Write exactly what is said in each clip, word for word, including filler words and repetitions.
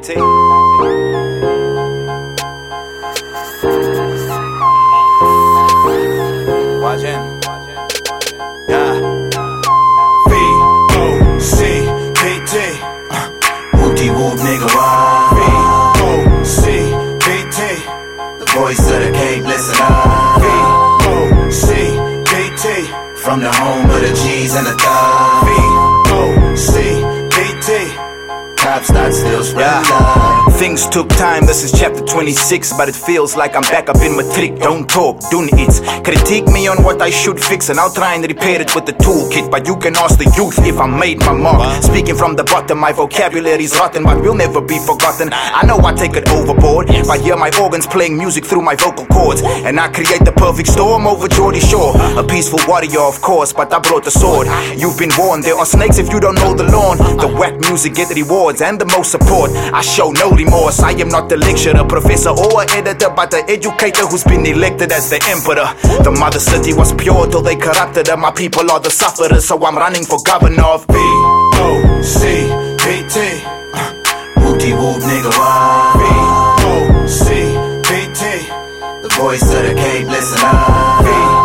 T. Watch in. Yeah. V O C P T. Whoop-de-whoop, nigga, why? V O C P T. The voice of the Cape, listen up. V O C P T. From the home of the G's and the thugs. V O C P T. Cops not still spreading love. Things took time, this is chapter twenty-six, but it feels like I'm back up in matric. Don't talk, doen iets. Critique me on what I should fix, and I'll try and repair it with the toolkit. But you can ask the youth if I made my mark. Speaking from the bottom, my vocabulary's rotten, but will never be forgotten. I know I take it overboard, if I hear my organs playing music through my vocal cords, and I create the perfect storm over Geordie Shore. A peaceful warrior, of course, but I brought the sword. You've been warned, there are snakes if you don't know the lawn. The whack music get rewards and the most support. I show no remorse. I am not the lecturer, professor, or editor, but the educator who's been elected as the emperor. The mother city was pure till they corrupted her. My people are the sufferers, so I'm running for governor of V O C P T. Whoop-de-whoop, nigga, why? V O C P T. The voice of the Cape, listen up. V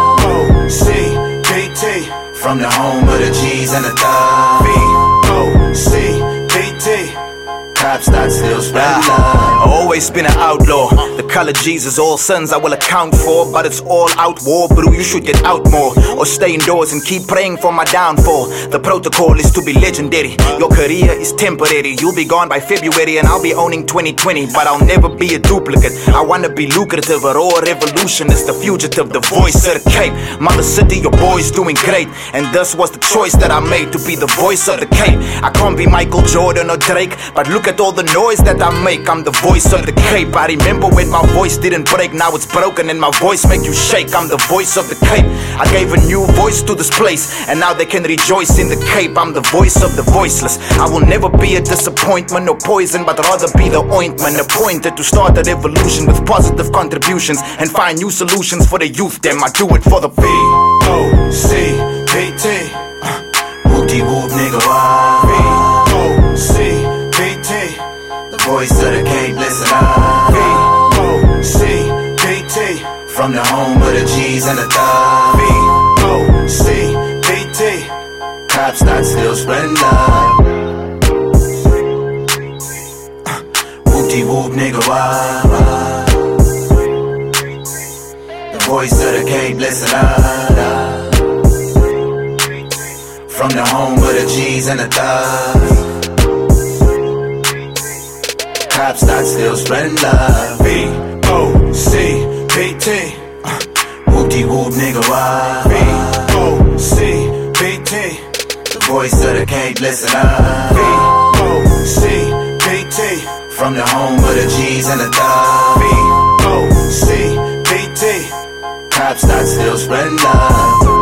O C P T. From the home of the G's and the thugs. V O C P T. Cops not still spreading love. Always been an outlaw. The color Jesus, all sins I will account for, but it's all out war, bro. You should get out more, or stay indoors and keep praying for my downfall. The protocol is to be legendary. Your career is temporary. You'll be gone by February, and I'll be owning twenty twenty. But I'll never be a duplicate. I wanna be lucrative, a raw revolutionist, the fugitive, the voice of the Cape. Mother City, your boy's doing great, and this was the choice that I made, to be the voice of the Cape. I can't be Michael Jordan or Drake, but look at all the noise that I make. I'm the voice of the Cape. I remember when my voice didn't break, now it's broken and my voice make you shake. I'm the voice of the Cape. I gave a new voice to this place, and now they can rejoice in the Cape. I'm the voice of the voiceless. I will never be a disappointment or poison, but rather be the ointment appointed to start a revolution with positive contributions and find new solutions for the youth. Damn, I do it for the V O C P T. Whoop-de-whoop, nigga, why? V O C P T. The voice of the Cape, listen up. V O C P T. From the home of the G's and the thugs. V O C P T. Cops not still spreading love. Whoop-de-whoop, nigga, why? The voice of the Cape, listen up. From the home of the G's and the thugs. Cops not still spreading love. V O C P T. Whoop-de-whoop, nigga, why? V O C P T. The voice of the Cape, listen up. V O C P T. From the home of the G's and the thugs. V O C P T. Cops not still spreading love.